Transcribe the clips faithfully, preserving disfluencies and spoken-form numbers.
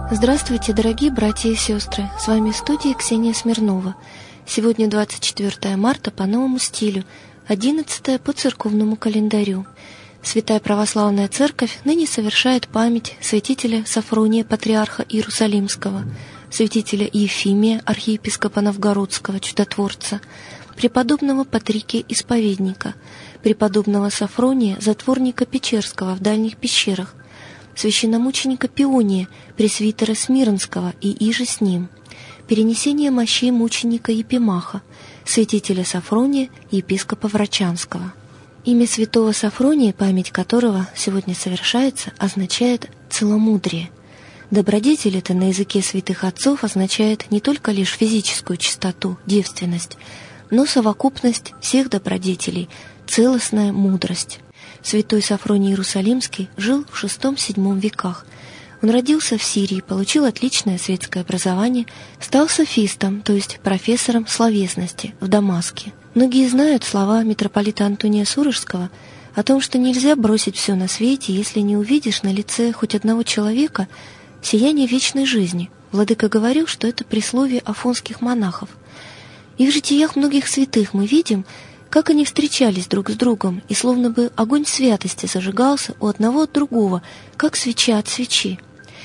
Здравствуйте, дорогие братья и сестры! С вами в студии Ксения Смирнова. Сегодня двадцать четвёртое марта по новому стилю, одиннадцатое по церковному календарю. Святая Православная Церковь ныне совершает память святителя Софрония, патриарха Иерусалимского, святителя Ефимия, архиепископа Новгородского, чудотворца, преподобного Патрикия Исповедника, преподобного Софрония, затворника Печерского в дальних пещерах, священномученика Пиония, пресвитера Смирнского и иже с ним, перенесение мощей мученика Епимаха, святителя Софрония и епископа Врачанского. Имя святого Софрония, память которого сегодня совершается, означает «целомудрие». Добродетель это на языке святых отцов означает не только лишь физическую чистоту, девственность, но совокупность всех добродетелей, целостная мудрость. Святой Софроний Иерусалимский жил в шестом-седьмом веках. Он родился в Сирии, получил отличное светское образование, стал софистом, то есть профессором словесности в Дамаске. Многие знают слова митрополита Антония Сурожского о том, что нельзя бросить все на свете, если не увидишь на лице хоть одного человека сияние вечной жизни. Владыка говорил, что это присловие афонских монахов. И в житиях многих святых мы видим, как они встречались друг с другом, и словно бы огонь святости зажигался у одного от другого, как свеча от свечи.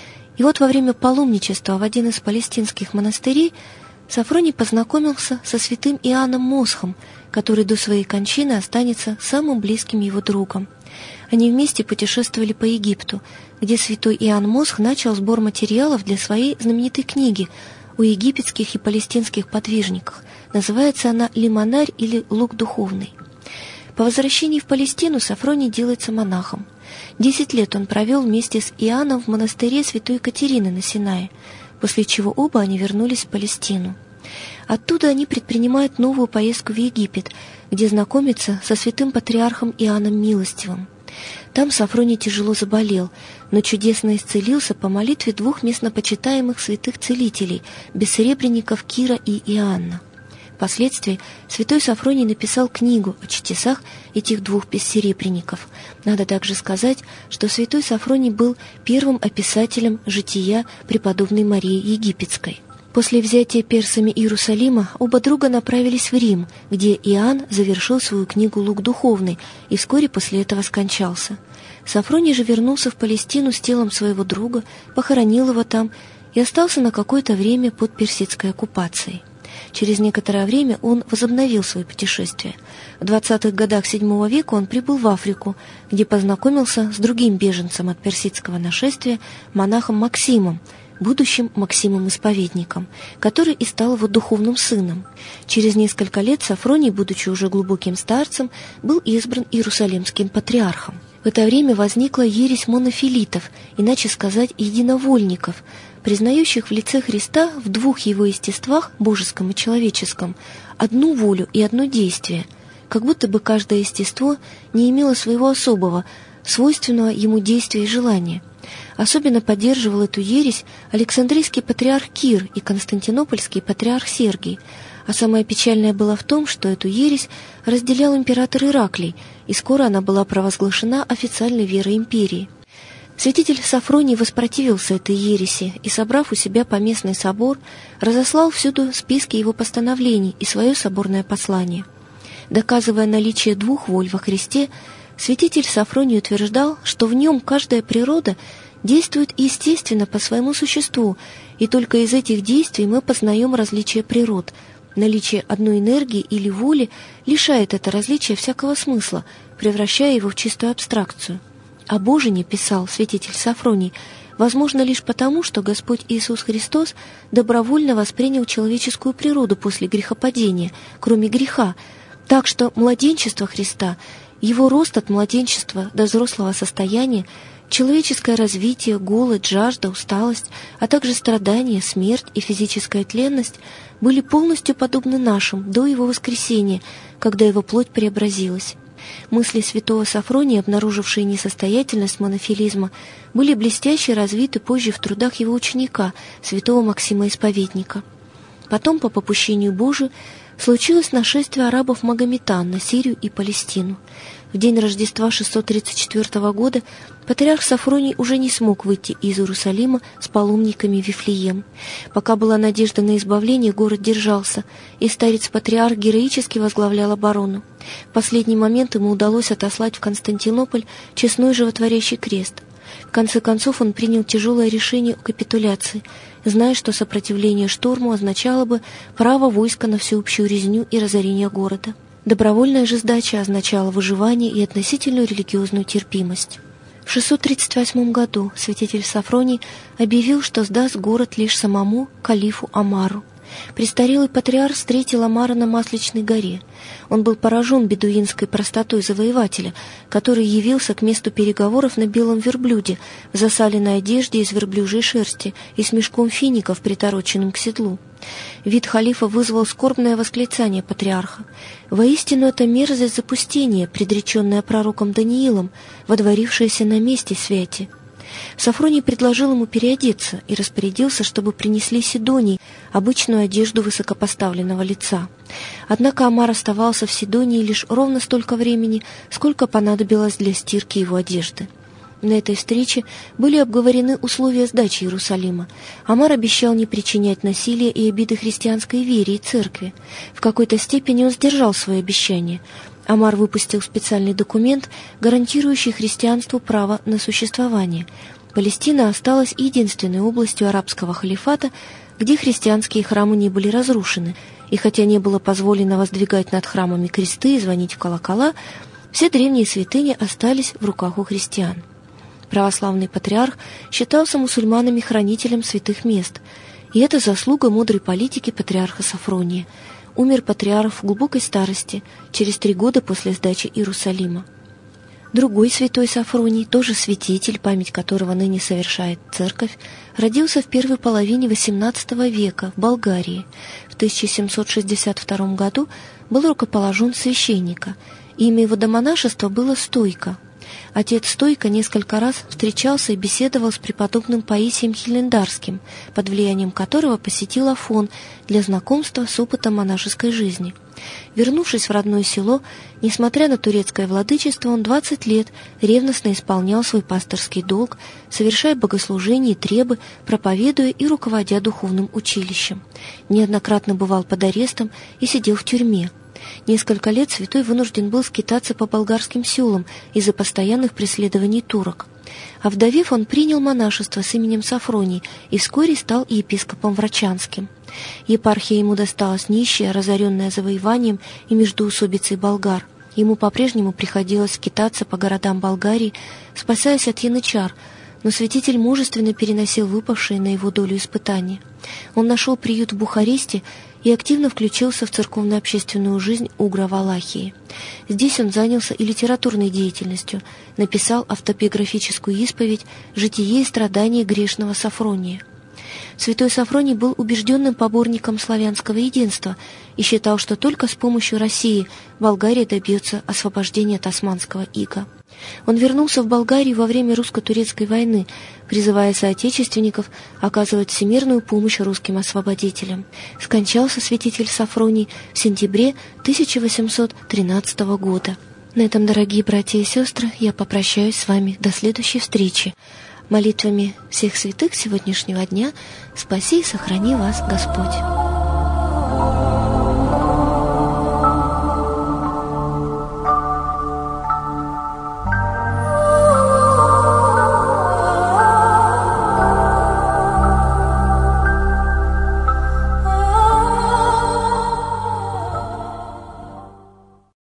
И вот во время паломничества в один из палестинских монастырей Софроний познакомился со святым Иоанном Мосхом, который до своей кончины останется самым близким его другом. Они вместе путешествовали по Египту, где святой Иоанн Мосх начал сбор материалов для своей знаменитой книги о египетских и палестинских подвижниках. Называется она «Лимонарь» или «Лук духовный». По возвращении в Палестину Софроний делается монахом. Десять лет он провел вместе с Иоанном в монастыре святой Екатерины на Синае, после чего оба они вернулись в Палестину. Оттуда они предпринимают новую поездку в Египет, где знакомятся со святым патриархом Иоанном Милостивым. Там Софроний тяжело заболел, но чудесно исцелился по молитве двух местнопочитаемых святых целителей, бессребренников Кира и Иоанна. Впоследствии святой Софроний написал книгу о чудесах этих двух бессеребренников. Надо также сказать, что святой Софроний был первым описателем жития преподобной Марии Египетской. После взятия персами Иерусалима оба друга направились в Рим, где Иоанн завершил свою книгу «Лук духовный» и вскоре после этого скончался. Софроний же вернулся в Палестину с телом своего друга, похоронил его там и остался на какое-то время под персидской оккупацией. Через некоторое время он возобновил свои путешествия. В двадцатых годах седьмого века он прибыл в Африку, где познакомился с другим беженцем от персидского нашествия, монахом Максимом, будущим Максимом-исповедником, который и стал его духовным сыном. Через несколько лет Софроний, будучи уже глубоким старцем, был избран Иерусалимским патриархом. В это время возникла ересь монофилитов, иначе сказать единовольников, признающих в лице Христа в двух его естествах, божеском и человеческом, одну волю и одно действие, как будто бы каждое естество не имело своего особого, свойственного ему действия и желания. Особенно поддерживал эту ересь Александрийский патриарх Кир и Константинопольский патриарх Сергий, а самое печальное было в том, что эту ересь разделял император Ираклий, и скоро она была провозглашена официальной верой империи. Святитель Софроний воспротивился этой ереси и, собрав у себя поместный собор, разослал всюду списки его постановлений и свое соборное послание. Доказывая наличие двух воль во Христе, святитель Софроний утверждал, что в нем каждая природа действует естественно по своему существу, и только из этих действий мы познаем различия природ. Наличие одной энергии или воли лишает это различия всякого смысла, превращая его в чистую абстракцию. О Божине, писал святитель Софроний, возможно лишь потому, что Господь Иисус Христос добровольно воспринял человеческую природу после грехопадения, кроме греха, так что младенчество Христа, его рост от младенчества до взрослого состояния, человеческое развитие, голод, жажда, усталость, а также страдания, смерть и физическая тленность были полностью подобны нашим до его воскресения, когда его плоть преобразилась. Мысли святого Софрония, обнаружившие несостоятельность монофилизма, были блестяще развиты позже в трудах его ученика, святого Максима Исповедника. Потом, по попущению Божию, случилось нашествие арабов-магометан на Сирию и Палестину. В день Рождества шестьсот тридцать четвёртого года патриарх Софроний уже не смог выйти из Иерусалима с паломниками в Вифлеем. Пока была надежда на избавление, город держался, и старец-патриарх героически возглавлял оборону. В последний момент ему удалось отослать в Константинополь честной животворящий крест. В конце концов он принял тяжелое решение о капитуляции, зная, что сопротивление штурму означало бы право войска на всеобщую резню и разорение города. Добровольная же сдача означала выживание и относительную религиозную терпимость. В шестьсот тридцать восьмом году святитель Софроний объявил, что сдаст город лишь самому калифу Омару. Престарелый патриарх встретил Омара на Масличной горе. Он был поражен бедуинской простотой завоевателя, который явился к месту переговоров на белом верблюде, в засаленной одежде из верблюжьей шерсти и с мешком фиников, притороченным к седлу. Вид халифа вызвал скорбное восклицание патриарха. Воистину, это мерзость запустения, предреченная пророком Даниилом, водворившаяся на месте святи. Софроний предложил ему переодеться и распорядился, чтобы принесли Сидонии, обычную одежду высокопоставленного лица. Однако Омар оставался в Сидонии лишь ровно столько времени, сколько понадобилось для стирки его одежды. На этой встрече были обговорены условия сдачи Иерусалима. Омар обещал не причинять насилия и обиды христианской вере и церкви. В какой-то степени он сдержал свои обещания. Омар выпустил специальный документ, гарантирующий христианству право на существование. Палестина осталась единственной областью арабского халифата, где христианские храмы не были разрушены, и хотя не было позволено воздвигать над храмами кресты и звонить в колокола, все древние святыни остались в руках у христиан. Православный патриарх считался мусульманами хранителем святых мест, и это заслуга мудрой политики патриарха Софрония. Умер патриарх в глубокой старости, через три года после сдачи Иерусалима. Другой святой Софроний, тоже святитель, память которого ныне совершает церковь, родился в первой половине восемнадцатого века в Болгарии. В тысяча семьсот шестьдесят втором году был рукоположен священника. Имя его домонашества было Стойко. Отец Стойко несколько раз встречался и беседовал с преподобным Паисием Хилендарским, под влиянием которого посетил Афон для знакомства с опытом монашеской жизни. Вернувшись в родное село, несмотря на турецкое владычество, он двадцать лет ревностно исполнял свой пасторский долг, совершая богослужения и требы, проповедуя и руководя духовным училищем. Неоднократно бывал под арестом и сидел в тюрьме. Несколько лет святой вынужден был скитаться по болгарским селам из-за постоянных преследований турок. Овдовев, он принял монашество с именем Софроний и вскоре стал епископом Врачанским. Епархия ему досталась нищая, разоренная завоеванием и междоусобицей болгар. Ему по-прежнему приходилось скитаться по городам Болгарии, спасаясь от янычар, но святитель мужественно переносил выпавшие на его долю испытания. Он нашел приют в Бухаресте и активно включился в церковно-общественную жизнь Угро-Валахии. Здесь он занялся и литературной деятельностью, написал автобиографическую исповедь «Житие и страдания грешного Софрония». Святой Софроний был убежденным поборником славянского единства и считал, что только с помощью России Болгария добьется освобождения от османского ига. Он вернулся в Болгарию во время русско-турецкой войны, призывая соотечественников оказывать всемирную помощь русским освободителям. Скончался святитель Софроний в сентябре тысяча восемьсот тринадцатого года. На этом, дорогие братья и сестры, я попрощаюсь с вами до следующей встречи. Молитвами всех святых сегодняшнего дня спаси и сохрани вас Господь.